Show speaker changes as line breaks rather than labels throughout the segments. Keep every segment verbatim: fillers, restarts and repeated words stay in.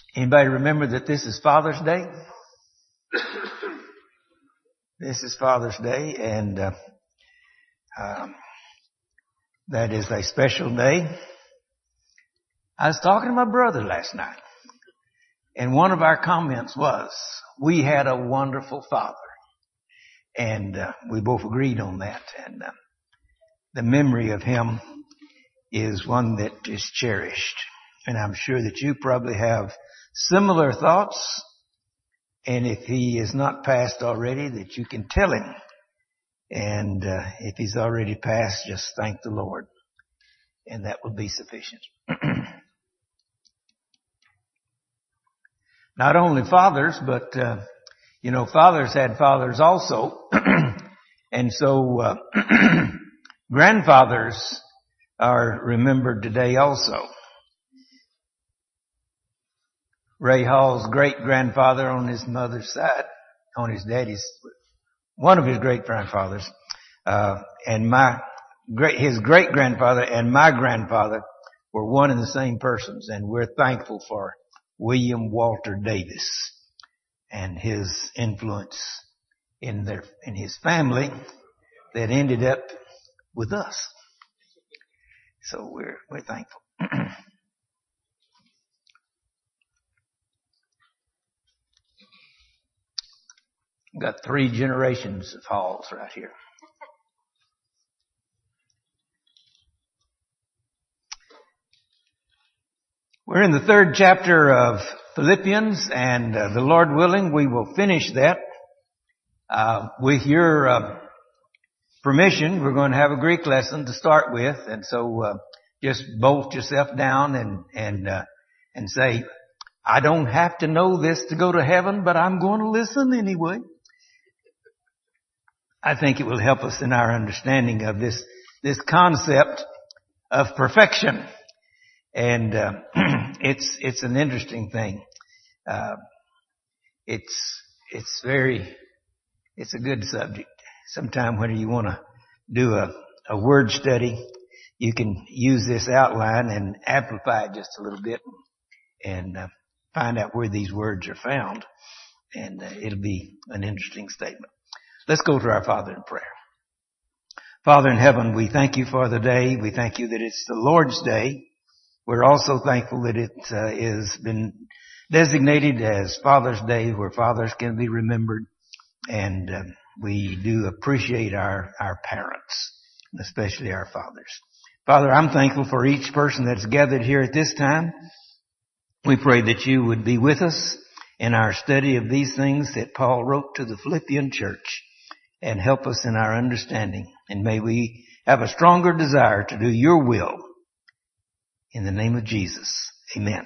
Anybody remember that this is Father's Day? This is Father's Day, and uh, um, that is a special day. I was talking to my brother last night, and one of our comments was, we had a wonderful father. And uh, we both agreed on that. And uh, the memory of him is one that is cherished. And I'm sure that you probably have similar thoughts. And if he is not passed already, that you can tell him. And uh, if he's already passed, just thank the Lord. And that will be sufficient. Not only fathers, but, uh, you know, fathers had fathers also. And so uh, grandfathers are remembered today also. Ray Hall's great-grandfather on his mother's side, on his daddy's, one of his great-grandfathers, uh, and my great, his great-grandfather and my grandfather were one and the same persons, and we're thankful for William Walter Davis and his influence in their, in his family that ended up with us. So we're, we're thankful. Got three generations of Halls right here. We're in the third chapter of Philippians, and uh, the Lord willing, we will finish that. Uh, with your uh, permission, we're going to have a Greek lesson to start with, and so uh, just bolt yourself down and and uh, and say, I don't have to know this to go to heaven, but I'm going to listen anyway. I think it will help us in our understanding of this this concept of perfection. And uh, it's it's an interesting thing. Uh, it's it's very it's a good subject. Sometime when you want to do a, a word study, you can use this outline and amplify it just a little bit and uh, find out where these words are found. And uh, it'll be an interesting statement. Let's go to our Father in prayer. Father in heaven, we thank you for the day. We thank you that it's the Lord's Day. We're also thankful that it uh, has been designated as Father's Day, where fathers can be remembered. And um, we do appreciate our, our parents, especially our fathers. Father, I'm thankful for each person that's gathered here at this time. We pray that you would be with us in our study of these things that Paul wrote to the Philippian church, and help us in our understanding. And may we have a stronger desire to do your will. In the name of Jesus, amen.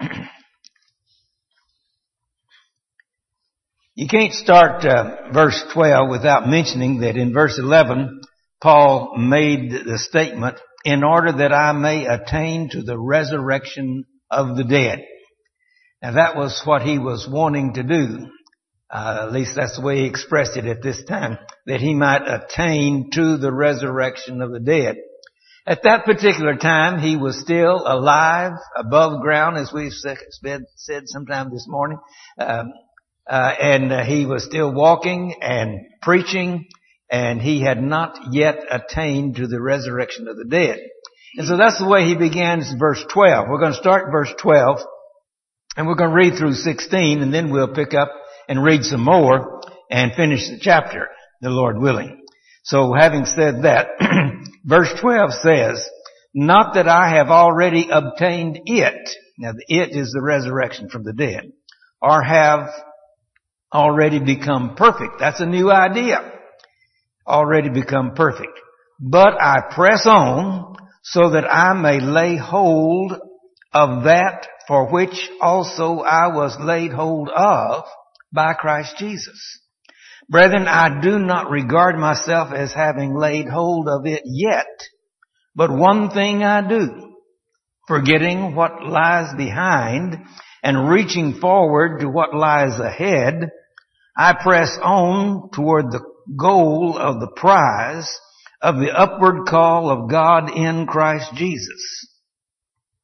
You can't start uh, verse twelve without mentioning that in verse eleven, Paul made the statement, in order that I may attain to the resurrection of the dead. Now that was what he was wanting to do. Uh, at least that's the way he expressed it at this time, that he might attain to the resurrection of the dead. At that particular time, he was still alive, above ground, as we've said sometime this morning. Um, uh, and uh, he was still walking and preaching, and he had not yet attained to the resurrection of the dead. And so that's the way he begins verse twelve. We're going to start verse twelve, and we're going to read through sixteen, and then we'll pick up and read some more and finish the chapter, the Lord willing. So having said that, verse twelve says, not that I have already obtained it. Now the it is the resurrection from the dead. Or have already become perfect. That's a new idea. Already become perfect. But I press on so that I may lay hold of that for which also I was laid hold of by Christ Jesus. Brethren, I do not regard myself as having laid hold of it yet, but one thing I do, forgetting what lies behind and reaching forward to what lies ahead, I press on toward the goal of the prize of the upward call of God in Christ Jesus.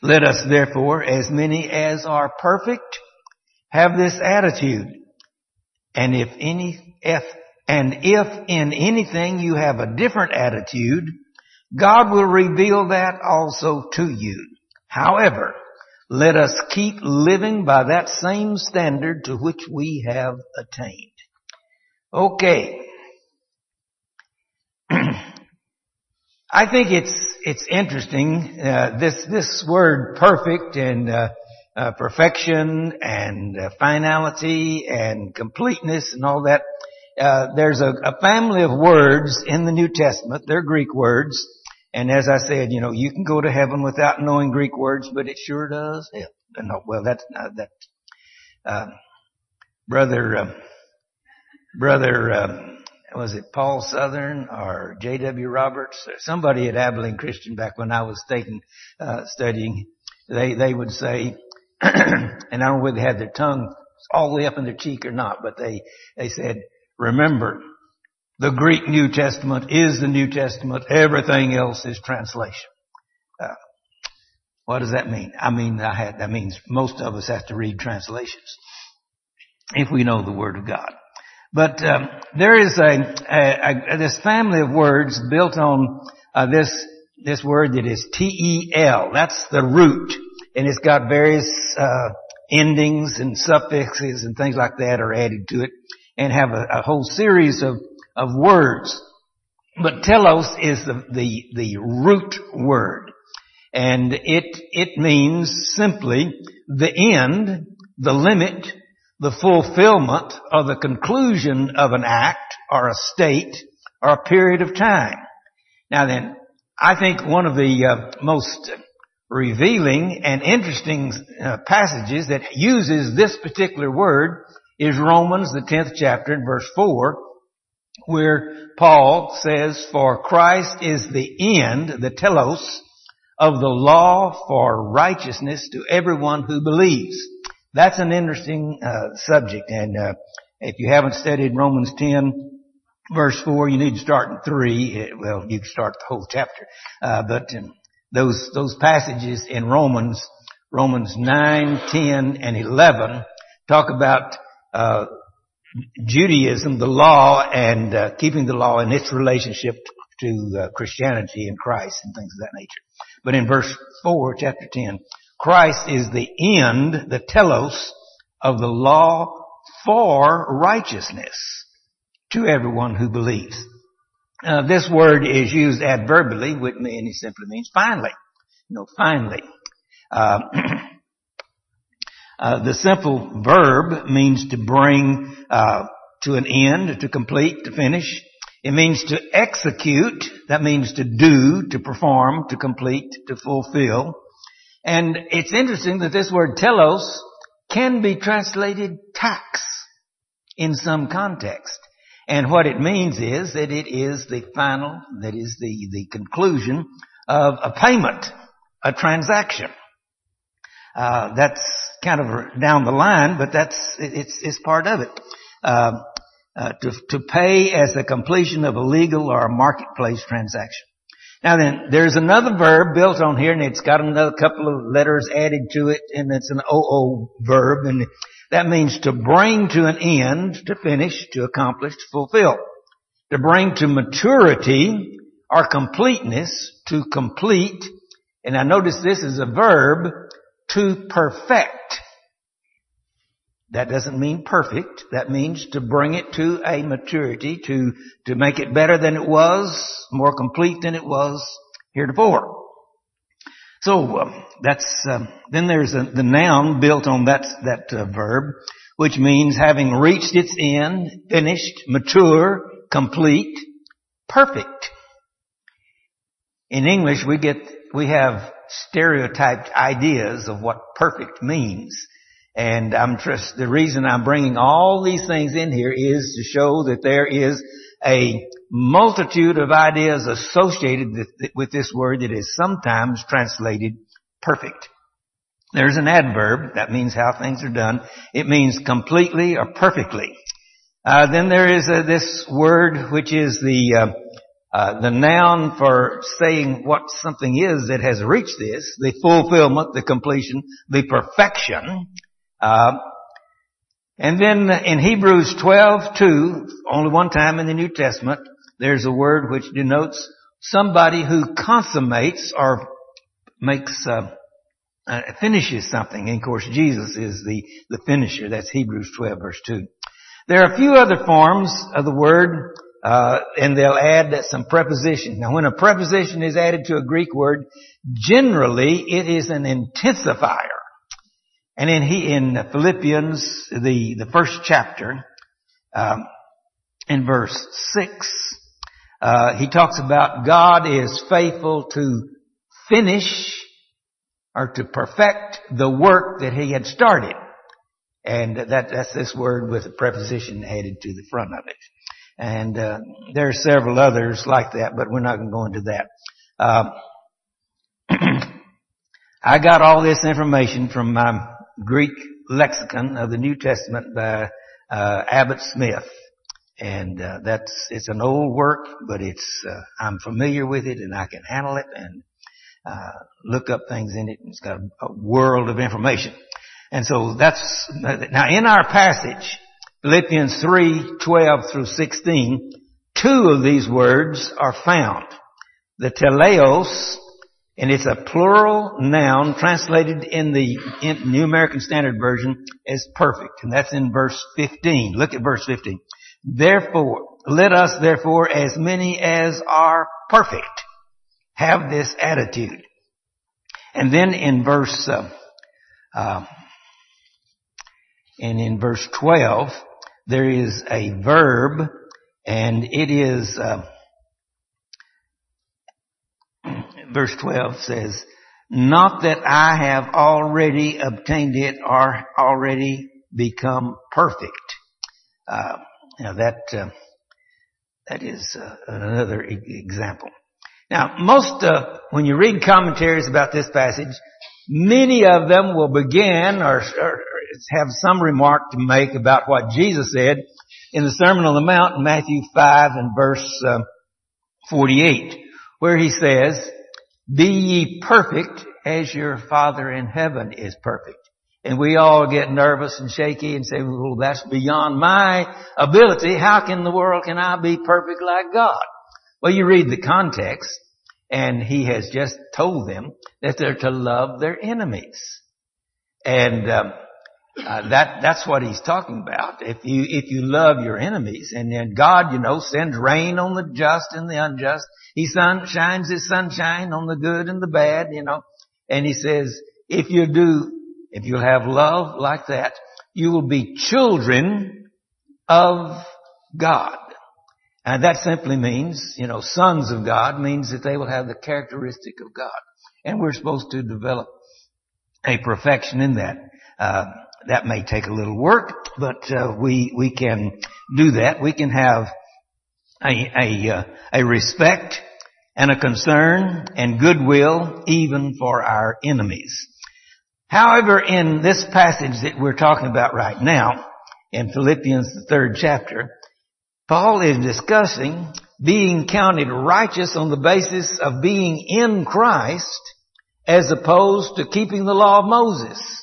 Let us therefore, as many as are perfect, have this attitude. And if any, if, and if in anything you have a different attitude, God will reveal that also to you. However, let us keep living by that same standard to which we have attained. Okay. I think it's it's interesting, uh, this this word perfect and uh, uh, perfection and uh, finality and completeness and all that. Uh, there's a, a family of words in the New Testament. They're Greek words. And as I said, you know, you can go to heaven without knowing Greek words, but it sure does help. No, well, that's uh, that. Uh, brother, uh, brother. Uh, Was it Paul Southern or J W Roberts or somebody at Abilene Christian back when I was taking, uh, studying? They, they would say, and I don't know whether they had their tongue all the way up in their cheek or not, but they, they said, remember, the Greek New Testament is the New Testament. Everything else is translation. Uh, what does that mean? I mean, I had, that means most of us have to read translations if we know the Word of God. But um, there is a, a, a this family of words built on uh, this this word that is T E L. That's the root, and it's got various uh, endings and suffixes and things like that are added to it, and have a, a whole series of of words. But telos is the the, the root word, and it it means simply the end, the limit, the fulfillment or the conclusion of an act or a state or a period of time. Now then, I think one of the uh, most revealing and interesting uh, passages that uses this particular word is Romans, the tenth chapter, and verse four, where Paul says, "For Christ is the end, the telos, of the law for righteousness to everyone who believes." That's an interesting uh, subject, and uh, if you haven't studied Romans ten, verse four, you need to start in three. It, well, you can start the whole chapter, uh, but um, those those passages in Romans, Romans nine, ten, and eleven, talk about uh, Judaism, the law, and uh, keeping the law and its relationship to uh, Christianity and Christ and things of that nature. But in verse four, chapter ten. Christ is the end, the telos, of the law for righteousness to everyone who believes. Uh, this word is used adverbially, which means it simply means finally. You know, finally. Uh, uh, the simple verb means to bring uh, to an end, to complete, to finish. It means to execute. That means to do, to perform, to complete, to fulfill. And it's interesting that this word telos can be translated tax in some context. And what it means is that it is the final, that is the, the conclusion of a payment, a transaction. Uh, that's kind of down the line, but that's, it's, it's part of it. Uh, uh, to, to pay as the completion of a legal or a marketplace transaction. Now then, there's another verb built on here, and it's got another couple of letters added to it, and it's an O O verb, and that means to bring to an end, to finish, to accomplish, to fulfill. To bring to maturity or completeness, to complete, and I notice this is a verb, to perfect. That doesn't mean perfect. That means to bring it to a maturity, to, to make it better than it was, more complete than it was heretofore. So, um, that's, um, then there's a, the noun built on that, that uh, verb, which means having reached its end, finished, mature, complete, perfect. In English, we get, we have stereotyped ideas of what perfect means. And I'm just, the reason I'm bringing all these things in here is to show that there is a multitude of ideas associated with this word that is sometimes translated perfect. There's an adverb. That means how things are done. It means completely or perfectly. Uh, then there is uh, this word which is the uh, uh, the noun for saying what something is that has reached this, the fulfillment, the completion, the perfection. Uh, and then in Hebrews twelve two, only one time in the New Testament, there's a word which denotes somebody who consummates or makes, uh, uh, finishes something. And of course, Jesus is the, the finisher. That's Hebrews twelve verse two. There are a few other forms of the word, uh, and they'll add some preposition. Now, when a preposition is added to a Greek word, generally it is an intensifier. And in he, in Philippians, the, the first chapter, um, in verse six, uh, he talks about God is faithful to finish or to perfect the work that he had started. And that, that's this word with a preposition added to the front of it. And, uh, there are several others like that, but we're not going to go into that. Um, I got all this information from my Greek lexicon of the New Testament by, uh, Abbott Smith. And, uh, that's, it's an old work, but it's, uh, I'm familiar with it and I can handle it and, uh, look up things in it. It's got a, a world of information. And so that's, now in our passage, Philippians three twelve through sixteen, two of these words are found. The teleos, and it's a plural noun translated in the in New American Standard Version as perfect. And that's in verse fifteen. Look at verse fifteen. Therefore, let us therefore as many as are perfect have this attitude. And then in verse, uh, uh, and in verse twelve, there is a verb, and it is, uh, verse twelve says, not that I have already obtained it or already become perfect. Uh, you know, that, uh, that is uh, another e- example. Now, most, uh, when you read commentaries about this passage, many of them will begin or, or have some remark to make about what Jesus said in the Sermon on the Mount in Matthew five and verse uh, forty-eight, where he says, be ye perfect as your Father in heaven is perfect. And we all get nervous and shaky and say, well, that's beyond my ability. How in the world can I be perfect like God? Well, you read the context, and he has just told them that they're to love their enemies. And um, uh, that that's what he's talking about. If you if you love your enemies, and then God, you know, sends rain on the just and the unjust. He sun, shines his sunshine on the good and the bad, you know. And he says, if you do, if you have love like that, you will be children of God. And that simply means, you know, sons of God means that they will have the characteristic of God. And we're supposed to develop a perfection in that. Uh, that may take a little work, but uh, we we can do that. We can have a a, uh, a respect and a concern and goodwill even for our enemies. However, in this passage that we're talking about right now, in Philippians, the third chapter, Paul is discussing being counted righteous on the basis of being in Christ as opposed to keeping the law of Moses.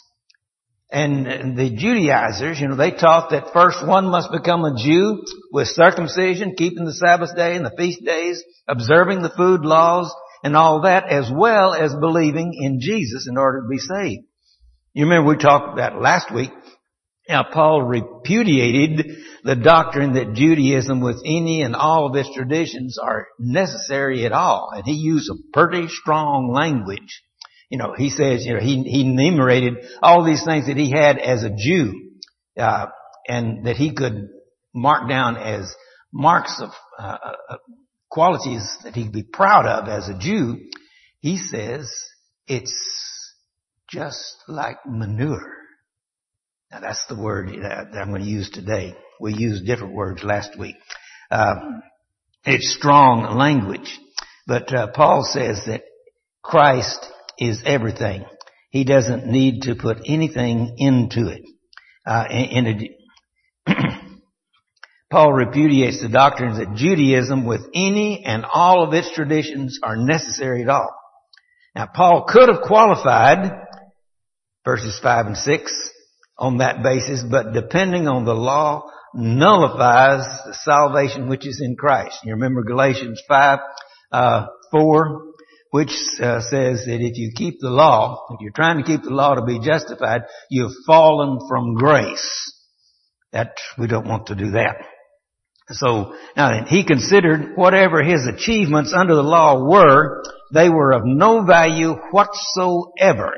And the Judaizers, you know, they taught that first one must become a Jew with circumcision, keeping the Sabbath day and the feast days, observing the food laws and all that, as well as believing in Jesus in order to be saved. You remember we talked about last week how Paul repudiated the doctrine that Judaism with any and all of its traditions are necessary at all. And he used a pretty strong language. You know, he says, you know, he, he enumerated all these things that he had as a Jew, uh, and that he could mark down as marks of, uh, uh, qualities that he'd be proud of as a Jew. He says it's just like manure. Now that's the word that I'm going to use today. We used different words last week. Um, it's strong language, but uh, Paul says that Christ is everything. He doesn't need to put anything into it. Uh, in, in a, Paul repudiates the doctrines that Judaism with any and all of its traditions are necessary at all. Now, Paul could have qualified verses five and six on that basis, but depending on the law nullifies the salvation which is in Christ. You remember Galatians five, uh, four, which uh, says that if you keep the law, if you're trying to keep the law to be justified, you've fallen from grace. That, we don't want to do that. So, now then, he considered whatever his achievements under the law were, they were of no value whatsoever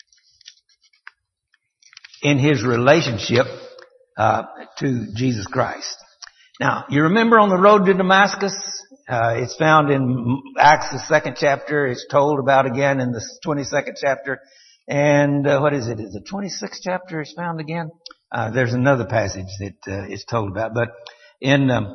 in his relationship uh, to Jesus Christ. Now, you remember on the road to Damascus, uh, it's found in Acts, the second chapter. It's told about again in the twenty-second chapter. And uh, what is it? Is the twenty-sixth chapter is found again? Uh, there's another passage that uh, is told about. But in um,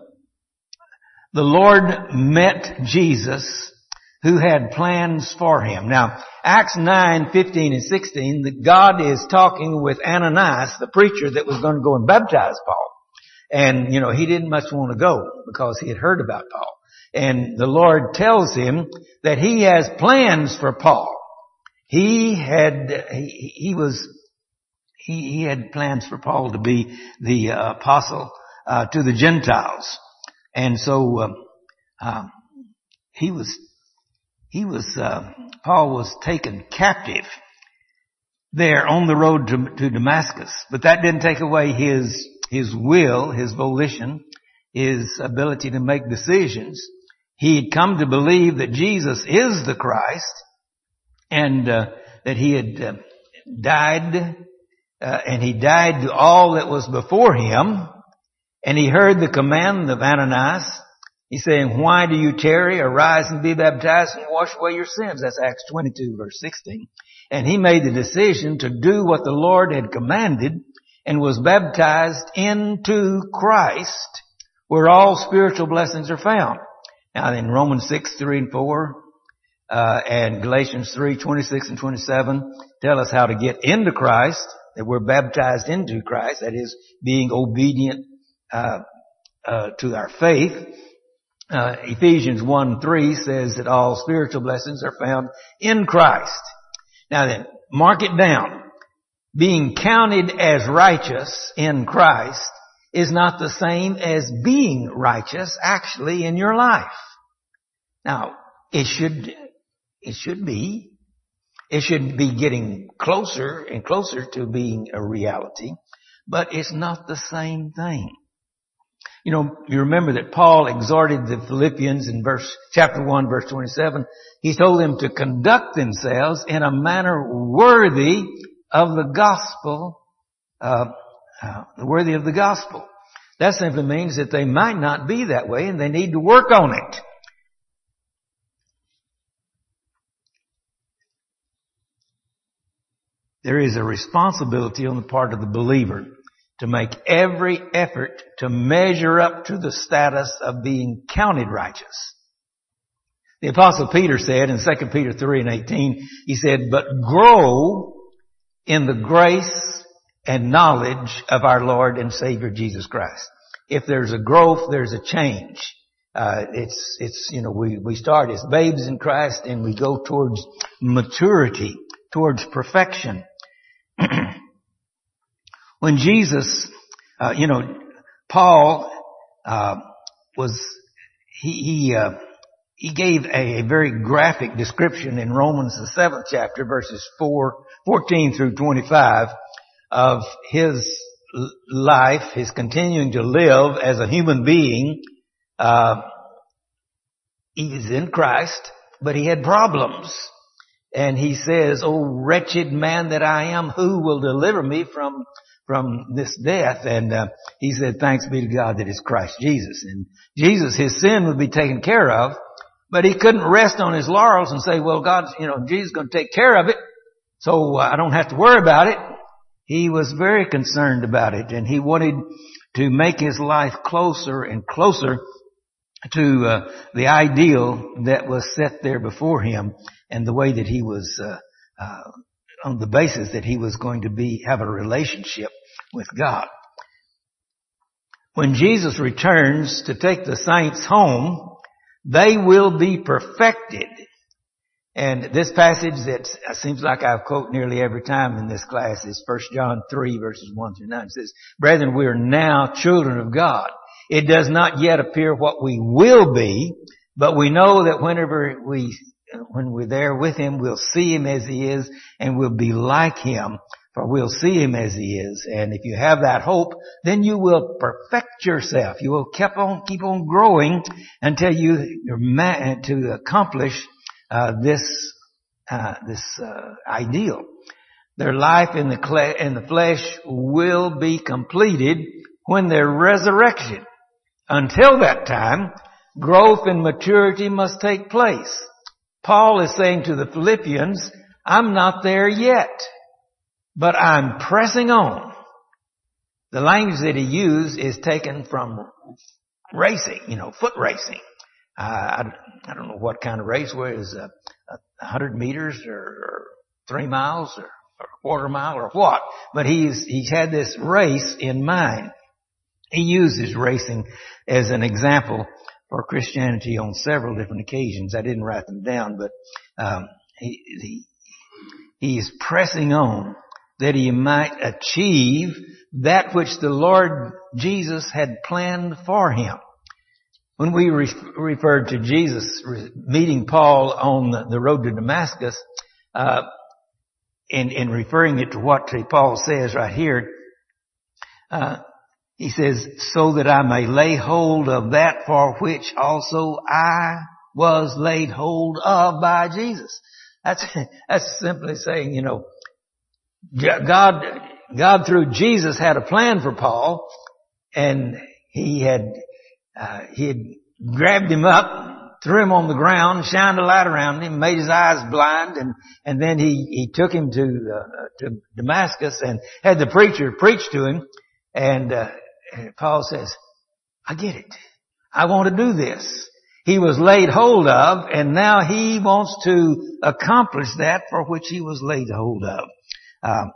the Lord met Jesus, who had plans for him. Now, Acts nine, fifteen and sixteen, that God is talking with Ananias, the preacher that was going to go and baptize Paul. And, you know, he didn't much want to go because he had heard about Paul. And the Lord tells him that he has plans for Paul. He had, he, he was, he, he had plans for Paul to be the uh, apostle uh, to the Gentiles. And so, um, um, he was, he was, uh, Paul was taken captive there on the road to, to Damascus. But that didn't take away his, his will, his volition, his ability to make decisions. He had come to believe that Jesus is the Christ and uh, that he had uh, died uh, and he died to all that was before him. And he heard the command of Ananias. He's saying, why do you tarry? Arise and be baptized and wash away your sins. That's Acts twenty-two, verse sixteen. And he made the decision to do what the Lord had commanded and was baptized into Christ, where all spiritual blessings are found. Now in Romans six, three and four, uh, and Galatians three, twenty-six and twenty-seven tell us how to get into Christ, that we're baptized into Christ, that is being obedient, uh, uh, to our faith. Uh, Ephesians one, three says that all spiritual blessings are found in Christ. Now then, mark it down. Being counted as righteous in Christ is not the same as being righteous actually in your life. Now, it should, it should be, it should be getting closer and closer to being a reality, but it's not the same thing. You know, you remember that Paul exhorted the Philippians in verse, chapter one, verse twenty-seven. He told them to conduct themselves in a manner worthy of the gospel, uh, uh, worthy of the gospel. That simply means that they might not be that way and they need to work on it. There is a responsibility on the part of the believer to make every effort to measure up to the status of being counted righteous. The Apostle Peter said in Second Peter three and eighteen, he said, but grow in the grace and knowledge of our Lord and Savior Jesus Christ. If there's a growth, there's a change. Uh, it's, it's, you know, we, we start as babes in Christ and we go towards maturity, towards perfection. When Jesus, uh, you know, Paul, uh, was, he, he, uh, he gave a, a very graphic description in Romans, the seventh chapter, verses four, fourteen through twenty-five, of his life, his continuing to live as a human being. Uh, he is in Christ, but he had problems. And he says, "O wretched man that I am, who will deliver me from from this death?" And uh, he said, "Thanks be to God that it's Christ Jesus." And Jesus, his sin would be taken care of, but he couldn't rest on his laurels and say, "Well, God, you know, Jesus is going to take care of it, so uh, I don't have to worry about it." He was very concerned about it, and he wanted to make his life closer and closer to uh, the ideal that was set there before him, and the way that he was, uh, uh, on the basis that he was going to be, have a relationship with God. When Jesus returns to take the saints home, they will be perfected. And this passage that seems like I've quoted nearly every time in this class is First John three verses one through nine. It says, "Brethren, we are now children of God. It does not yet appear what we will be, but we know that whenever we, when we're there with Him, we'll see Him as He is and we'll be like Him, for we'll see Him as He is." And if you have that hope, then you will perfect yourself. You will keep on, keep on growing until you, you're ma- to accomplish Uh, this, uh, this, uh, ideal. Their life in the cle- in the flesh will be completed when their resurrection. Until that time, growth and maturity must take place. Paul is saying to the Philippians, I'm not there yet, but I'm pressing on. The language that he used is taken from racing, you know, foot racing. Uh, I, I don't know what kind of race, where it is a, a hundred meters or, or three miles or, or a quarter mile or what. But he's, he's had this race in mind. He uses racing as an example for Christianity on several different occasions. I didn't write them down, but, um, he, he, he is pressing on that he might achieve that which the Lord Jesus had planned for him. When we re- referred to Jesus re- meeting Paul on the, the road to Damascus, uh, in, in referring it to what Paul says right here, uh, he says, so that I may lay hold of that for which also I was laid hold of by Jesus. That's, that's simply saying, you know, God, God through Jesus had a plan for Paul, and he had Uh, he had grabbed him up, threw him on the ground, shined a light around him, made his eyes blind, and, and then he, he took him to, uh, to Damascus and had the preacher preach to him. And, uh, Paul says, I get it. I want to do this. He was laid hold of, and now he wants to accomplish that for which he was laid hold of. Um,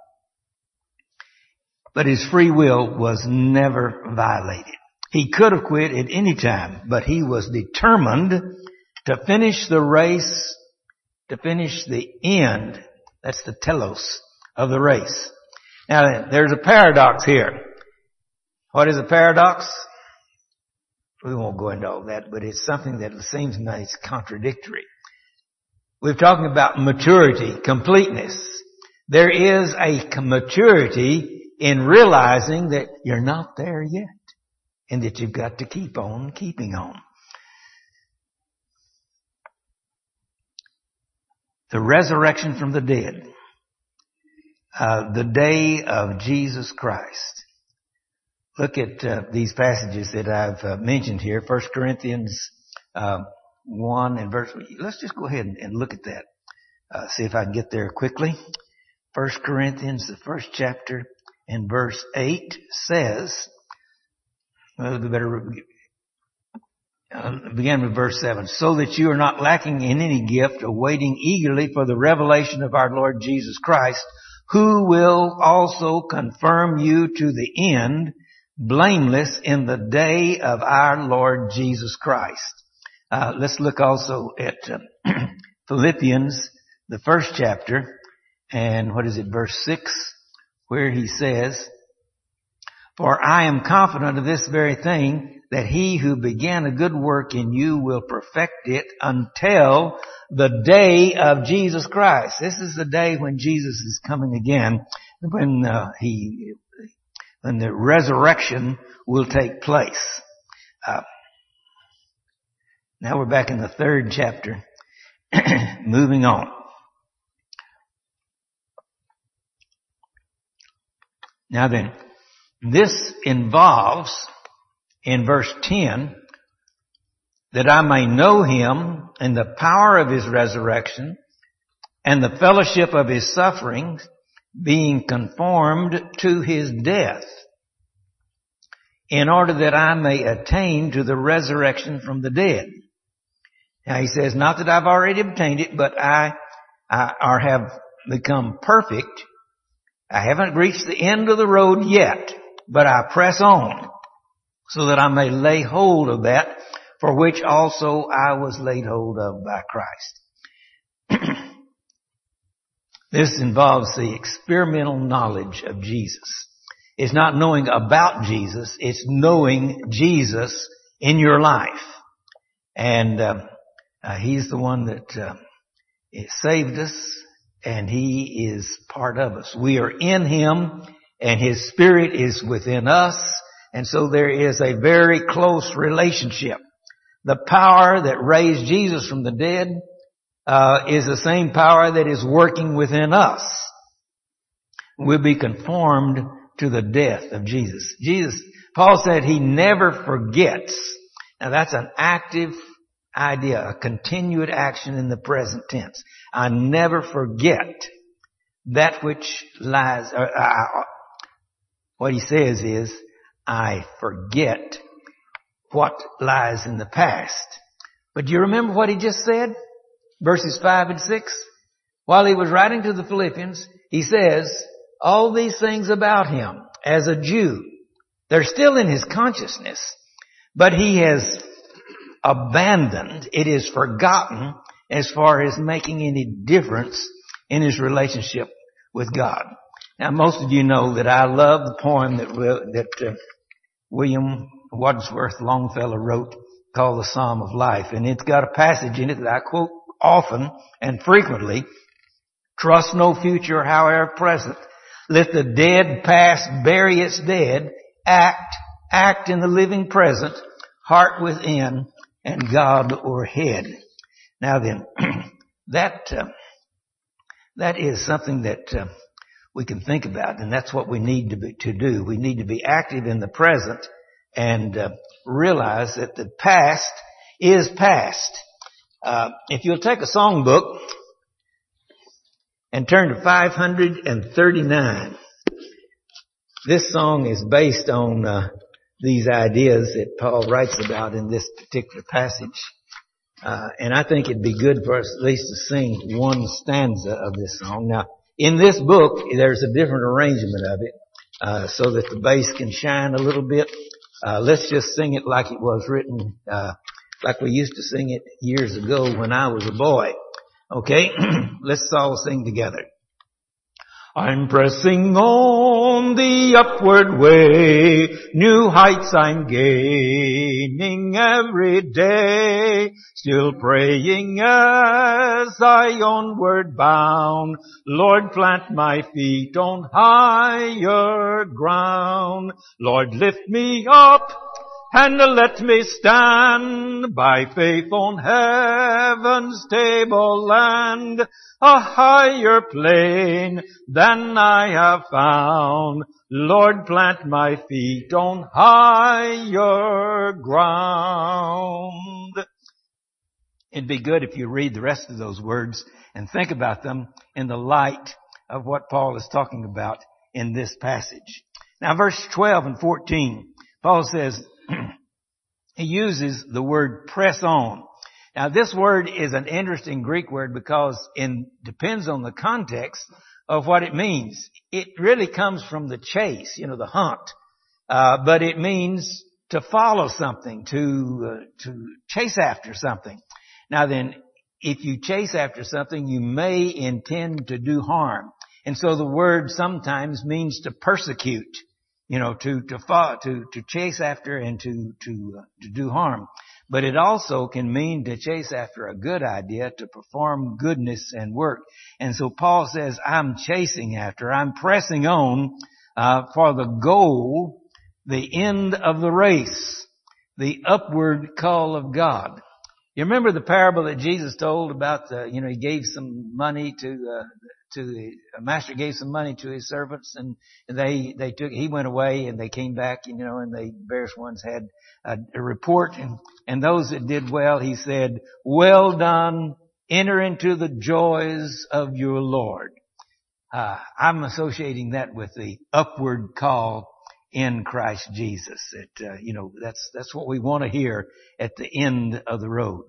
but his free will was never violated. He could have quit at any time, but he was determined to finish the race, to finish the end. That's the telos of the race. Now, there's a paradox here. What is a paradox? We won't go into all that, but it's something that seems nice, contradictory. We're talking about maturity, completeness. There is a maturity in realizing that you're not there yet, and that you've got to keep on keeping on. The resurrection from the dead. Uh, the day of Jesus Christ. Look at uh, these passages that I've uh, mentioned here. First Corinthians uh, one and verse... Let's just go ahead and, and look at that. Uh, see if I can get there quickly. First Corinthians, the first chapter, and verse eight says... Well, we better uh, begin with verse seven. So that you are not lacking in any gift, awaiting eagerly for the revelation of our Lord Jesus Christ, who will also confirm you to the end, blameless in the day of our Lord Jesus Christ. Uh, let's look also at uh, Philippians, the first chapter, and what is it, verse six, where he says, for I am confident of this very thing, that he who began a good work in you will perfect it until the day of Jesus Christ. This is the day when Jesus is coming again, when uh, he, when the resurrection will take place. Uh, now we're back in the third chapter, moving on. Now then, this involves, in verse ten, that I may know him and the power of his resurrection and the fellowship of his sufferings, being conformed to his death, in order that I may attain to the resurrection from the dead. Now he says, not that I've already obtained it, but I, I or have become perfect. I haven't reached the end of the road yet, but I press on so that I may lay hold of that for which also I was laid hold of by Christ. This involves the experimental knowledge of Jesus. It's not knowing about Jesus, it's knowing Jesus in your life. And uh, uh, He's the one that uh, saved us, and He is part of us. We are in Him, and His Spirit is within us, and so there is a very close relationship. The power that raised Jesus from the dead uh, is the same power that is working within us. We'll be conformed to the death of Jesus. Jesus, Paul said He never forgets. Now that's an active idea, a continued action in the present tense. I never forget that which lies, or, uh, what he says is, I forget what lies in the past. But do you remember what he just said? Verses five and six. While he was writing to the Philippians, he says all these things about him as a Jew. They're still in his consciousness, but he has abandoned, it is forgotten as far as making any difference in his relationship with God. Now, most of you know that I love the poem that that uh, William Wordsworth Longfellow wrote called the Psalm of Life, and it's got a passage in it that I quote often and frequently. Trust no future, however present. Let the dead past bury its dead. Act, act in the living present, heart within, and God o'erhead. Now then, that uh, that is something that uh, we can think about, and that's what we need to be, to do. We need to be active in the present and uh, realize that the past is past. Uh, if you'll take a songbook and turn to five hundred thirty-nine, this song is based on uh, these ideas that Paul writes about in this particular passage. Uh, and I think it'd be good for us at least to sing one stanza of this song. Now, in this book, there's a different arrangement of it, uh, so that the bass can shine a little bit. Uh, let's just sing it like it was written, uh, like we used to sing it years ago when I was a boy. Okay? Let's all sing together. I'm pressing on the upward way, new heights I'm gaining every day, still praying as I onward bound, Lord, plant my feet on higher ground, Lord, lift me up and let me stand by faith on heaven's table land, a higher plane than I have found. Lord, plant my feet on higher ground. It'd be good if you read the rest of those words and think about them in the light of what Paul is talking about in this passage. Now, verse twelve and fourteen, Paul says, he uses the word press on. Now, this word is an interesting Greek word because it depends on the context of what it means. It really comes from the chase, you know, the hunt. Uh, but it means to follow something, to, uh, to chase after something. Now then, if you chase after something, you may intend to do harm. And so the word sometimes means to persecute. You know, to, to, follow, to, to chase after and to, to, uh, to do harm. But it also can mean to chase after a good idea, to perform goodness and work. And so Paul says, I'm chasing after, I'm pressing on, uh, for the goal, the end of the race, the upward call of God. You remember the parable that Jesus told about the, you know, he gave some money to, uh, to the a master gave some money to his servants, and they they took he went away and they came back, you know, and the various ones had a, a report, and and those that did well, he said, well done, enter into the joys of your Lord. Uh, I'm associating that with the upward call in Christ Jesus. That uh, you know, that's that's what we want to hear at the end of the road.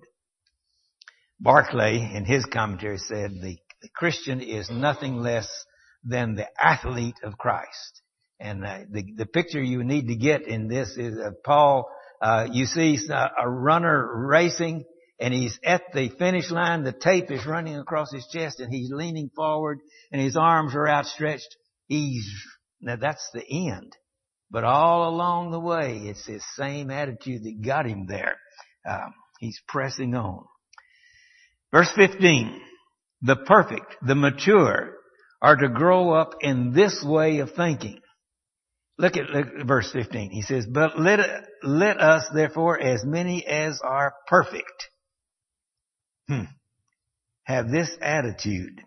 Barclay, in his commentary, said the The Christian is nothing less than the athlete of Christ. And uh, the, the picture you need to get in this is uh, Paul, uh, you see a runner racing and he's at the finish line. The tape is running across his chest and he's leaning forward and his arms are outstretched. He's, now that's the end. But all along the way, it's his same attitude that got him there. Um, he's pressing on. Verse fifteen, the perfect, the mature are to grow up in this way of thinking. Look at, look at verse fifteen. He says, but let, let us therefore, as many as are perfect, hmm, have this attitude.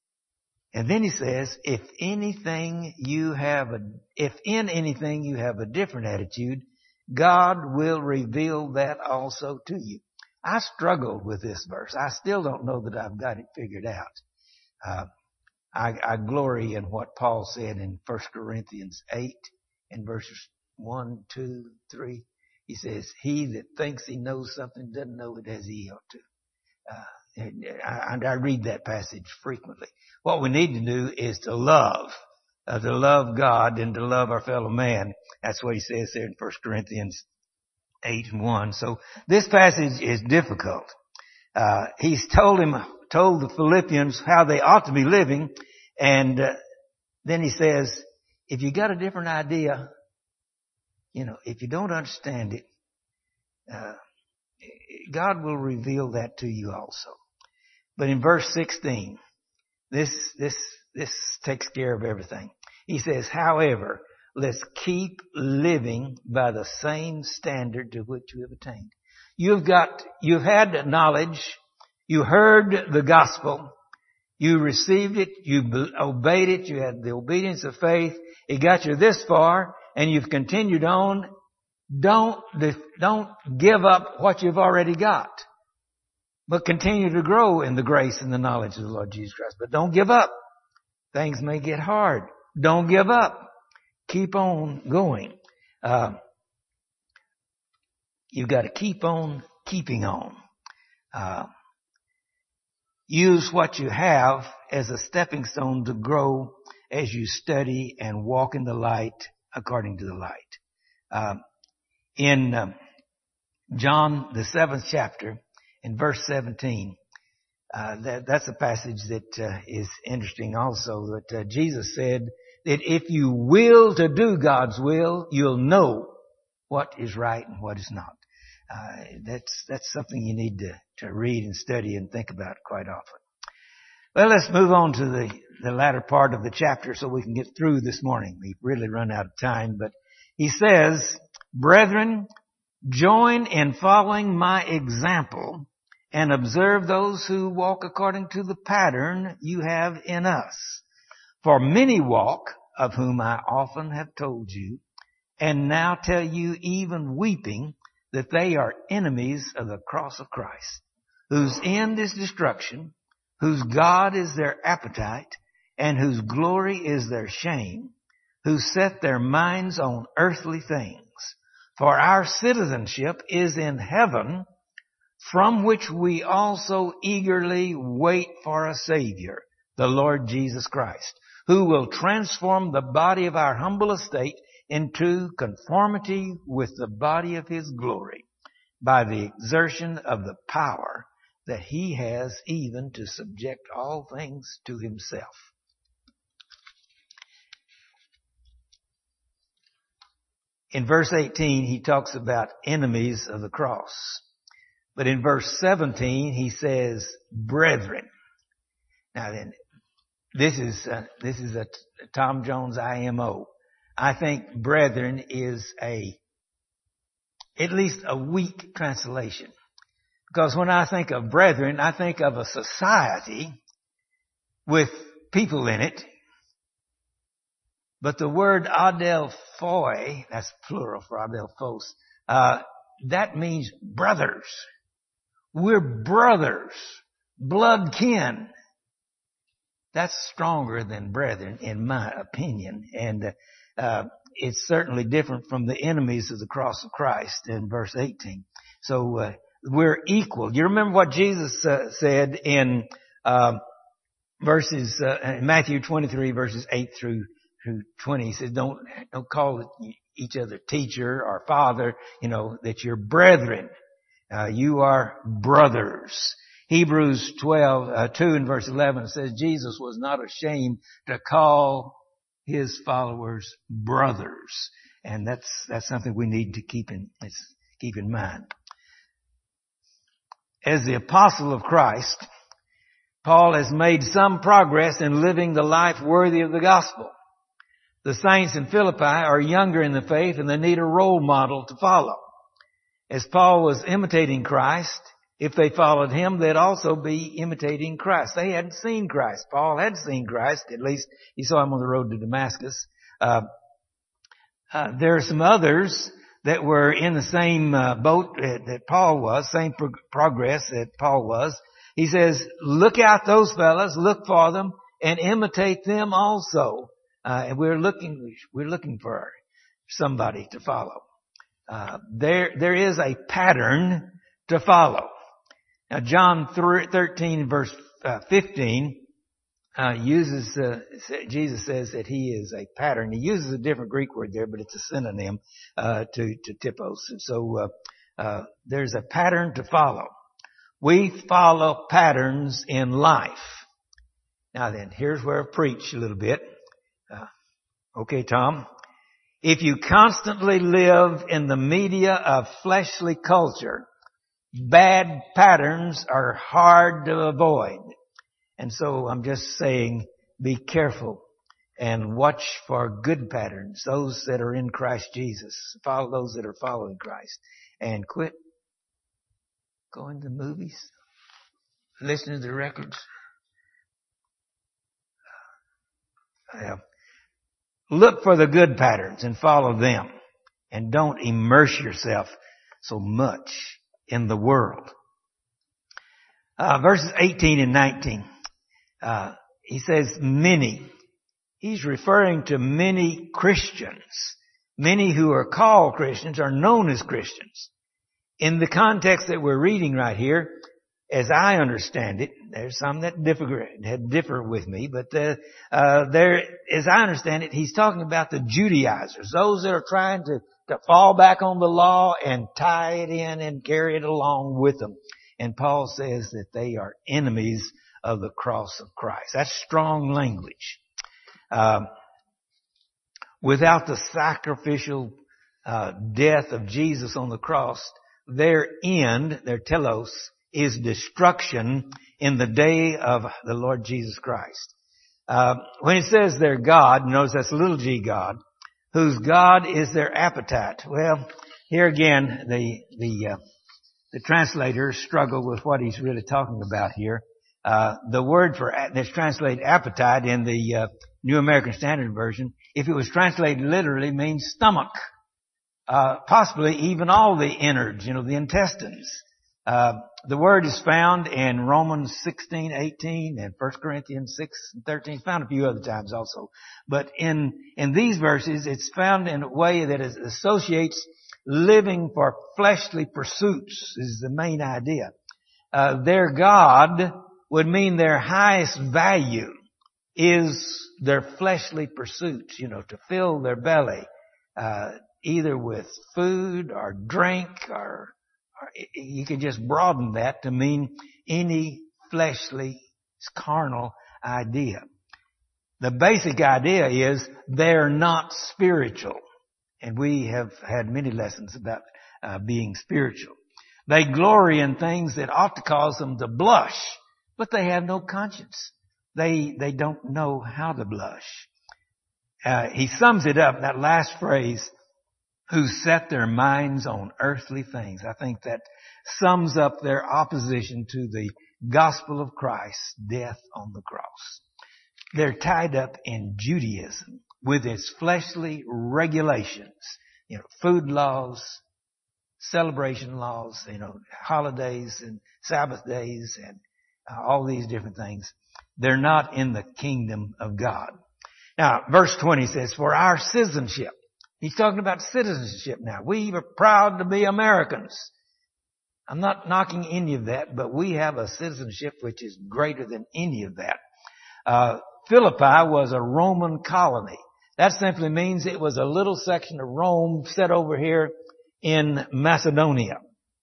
And then he says, if anything you have a, if in anything you have a different attitude, God will reveal that also to you. I struggled with this verse. I still don't know that I've got it figured out. Uh, I, I glory in what Paul said in First Corinthians eight in verses one, two, three. He says, he that thinks he knows something doesn't know it as he ought to. Uh, and I, I read that passage frequently. What we need to do is to love, uh, to love God and to love our fellow man. That's what he says there in First Corinthians eight and one. So this passage is difficult. Uh, he's told him, told the Philippians how they ought to be living. And uh, then he says, if you got a different idea, you know, if you don't understand it, uh, God will reveal that to you also. But in verse sixteen, this, this, this takes care of everything. He says, however, let's keep living by the same standard to which you have attained. You've got, you've had knowledge, you heard the gospel, you received it, you obeyed it, you had the obedience of faith, it got you this far, and you've continued on. Don't, don't give up what you've already got, but continue to grow in the grace and the knowledge of the Lord Jesus Christ. But don't give up. Things may get hard. Don't give up. Keep on going. Uh, you've got to keep on keeping on. Uh, use what you have as a stepping stone to grow as you study and walk in the light according to the light. Uh, in um, John, the seventh chapter, in verse seventeen, uh, that, that's a passage that uh, is interesting also. That uh, Jesus said that if you will to do God's will, you'll know what is right and what is not. Uh, that's that's something you need to, to read and study and think about quite often. Well, let's move on to the, the latter part of the chapter so we can get through this morning. We've really run out of time, but he says, brethren, join in following my example and observe those who walk according to the pattern you have in us. For many walk, of whom I often have told you, and now tell you even weeping, that they are enemies of the cross of Christ, whose end is destruction, whose God is their appetite, and whose glory is their shame, who set their minds on earthly things. For our citizenship is in heaven, from which we also eagerly wait for a Savior, the Lord Jesus Christ, who will transform the body of our humble estate into conformity with the body of His glory, by the exertion of the power that He has even to subject all things to Himself. In verse eighteen, he talks about enemies of the cross. But in verse seventeen, he says, brethren. Now then, this is, uh, this is a Tom Jones I M O. I think brethren is a, at least a weak translation. Because when I think of brethren, I think of a society with people in it. But the word adelphoi, that's plural for adelphos, uh, that means brothers. We're brothers, blood kin. That's stronger than brethren, in my opinion. And uh, uh, it's certainly different from the enemies of the cross of Christ in verse eighteen. So uh, we're equal. You remember what Jesus uh, said in uh, verses uh, in Matthew twenty-three, verses eight through through twenty, he says, don't, don't call each other teacher or father, you know, that you're brethren. Uh, you are brothers. Hebrews twelve, uh, two and verse eleven says Jesus was not ashamed to call his followers brothers. And that's, that's something we need to keep in, keep in mind. As the apostle of Christ, Paul has made some progress in living the life worthy of the gospel. The saints in Philippi are younger in the faith and they need a role model to follow. As Paul was imitating Christ, if they followed him, they'd also be imitating Christ. They hadn't seen Christ. Paul had seen Christ. At least he saw him on the road to Damascus. Uh, uh, there are some others that were in the same uh, boat that, that Paul was, same pro- progress that Paul was. He says, look out those fellas, look for them, and imitate them also. Uh, and we're looking, we're looking for somebody to follow. Uh, there, there is a pattern to follow. Now, John thirteen verse uh, fifteen uh, uses, uh, Jesus says that he is a pattern. He uses a different Greek word there, but it's a synonym uh, to to typos. And so uh, uh, there's a pattern to follow. We follow patterns in life. Now then, here's where I preach a little bit. Uh, okay, Tom. If you constantly live in the media of fleshly culture, bad patterns are hard to avoid. And so I'm just saying, be careful and watch for good patterns, those that are in Christ Jesus. Follow those that are following Christ. And quit going to the movies, listening to the records. Yeah. Look for the good patterns and follow them. And don't immerse yourself so much in the world. Uh, verses eighteen and nineteen. Uh, he says many. He's referring to many Christians. Many who are called Christians are known as Christians. In the context that we're reading right here, as I understand it, there's some that differ, that differ with me, but uh, uh, there, as I understand it, he's talking about the Judaizers, those that are trying to, to fall back on the law and tie it in and carry it along with them. And Paul says that they are enemies of the cross of Christ. That's strong language. Um, without the sacrificial uh, death of Jesus on the cross, their end, their telos, is destruction in the day of the Lord Jesus Christ. Uh, when it says their God, notice that's little g God, whose God is their appetite. Well, here again, the the uh, the translators struggle with what he's really talking about here. Uh, the word for that's translated appetite in the uh, New American Standard Version, if it was translated literally, means stomach, uh, possibly even all the innards, you know, the intestines. Uh, the word is found in Romans sixteen, eighteen and First Corinthians six and thirteen. It's found a few other times also. But in, in these verses, it's found in a way that it associates living for fleshly pursuits is the main idea. Uh, their God would mean their highest value is their fleshly pursuits, you know, to fill their belly, uh, either with food or drink or you can just broaden that to mean any fleshly, carnal idea. The basic idea is they're not spiritual. And we have had many lessons about uh, being spiritual. They glory in things that ought to cause them to blush, but they have no conscience. They, they don't know how to blush. Uh, he sums it up, that last phrase, who set their minds on earthly things. I think that sums up their opposition to the gospel of Christ's death on the cross. They're tied up in Judaism with its fleshly regulations, you know, food laws, celebration laws, you know, holidays and Sabbath days and uh, all these different things. They're not in the kingdom of God. Now, verse twenty says, for our citizenship. He's talking about citizenship now. We are proud to be Americans. I'm not knocking any of that, but we have a citizenship which is greater than any of that. Uh, Philippi was a Roman colony. That simply means it was a little section of Rome set over here in Macedonia.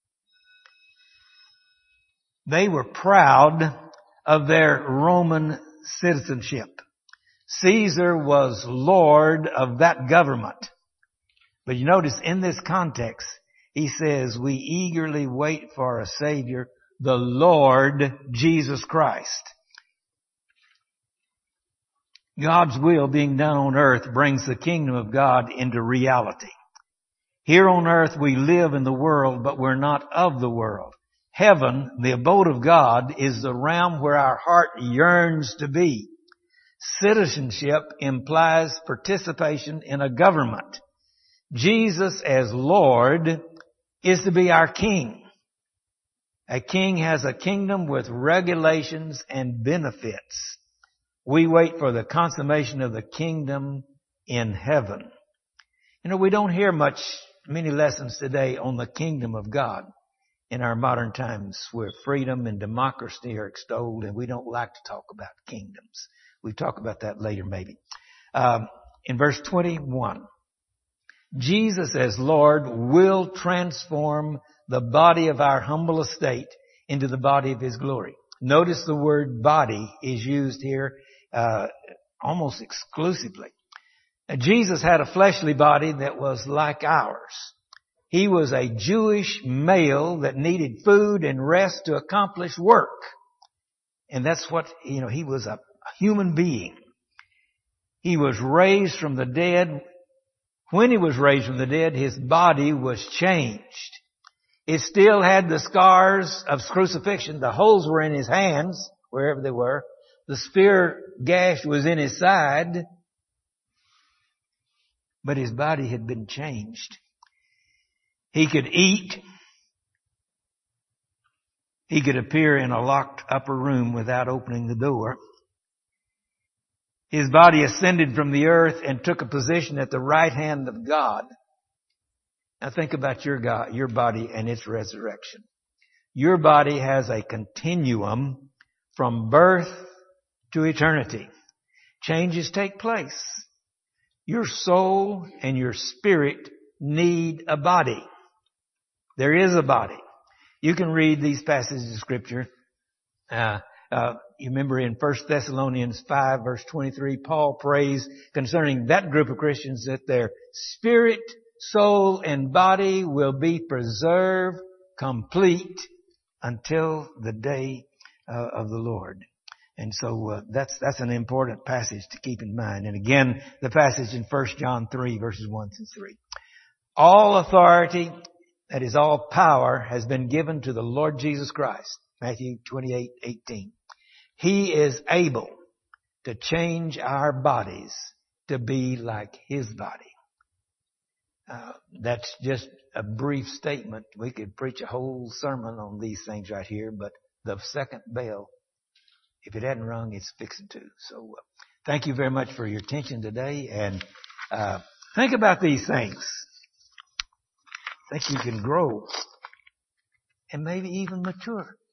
They were proud of their Roman citizenship. Caesar was Lord of that government. But you notice in this context, he says, we eagerly wait for a Savior, the Lord Jesus Christ. God's will being done on earth brings the kingdom of God into reality. Here on earth we live in the world, but we're not of the world. Heaven, the abode of God, is the realm where our heart yearns to be. Citizenship implies participation in a government. Jesus as Lord is to be our King. A king has a kingdom with regulations and benefits. We wait for the consummation of the kingdom in heaven. You know, we don't hear much, many lessons today on the kingdom of God in our modern times where freedom and democracy are extolled, and we don't like to talk about kingdoms. We talk about that later maybe. Um, in verse twenty-one, Jesus as Lord will transform the body of our humble estate into the body of His glory. Notice the word body is used here uh, almost exclusively. Now, Jesus had a fleshly body that was like ours. He was a Jewish male that needed food and rest to accomplish work. And that's what, you know, he was a human being. He was raised from the dead. When he was raised from the dead, his body was changed. It still had the scars of crucifixion. The holes were in his hands, wherever they were. The spear gash was in his side. But his body had been changed. He could eat. He could appear in a locked upper room without opening the door. His body ascended from the earth and took a position at the right hand of God. Now think about your God, your body and its resurrection. Your body has a continuum from birth to eternity. Changes take place. Your soul and your spirit need a body. There is a body. You can read these passages of Scripture. Uh, uh, you remember in First Thessalonians five verse twenty-three, Paul prays concerning that group of Christians that their spirit, soul, and body will be preserved complete until the day uh, of the Lord. And so uh, that's that's an important passage to keep in mind. And again, the passage in First John three verses one through three. All authority, that is all power, has been given to the Lord Jesus Christ. Matthew twenty-eight eighteen. He is able to change our bodies to be like His body. Uh, that's just a brief statement. We could preach a whole sermon on these things right here, but the second bell, if it hadn't rung, it's fixing to. So uh, thank you very much for your attention today, and uh, think about these things. I think you can grow and maybe even mature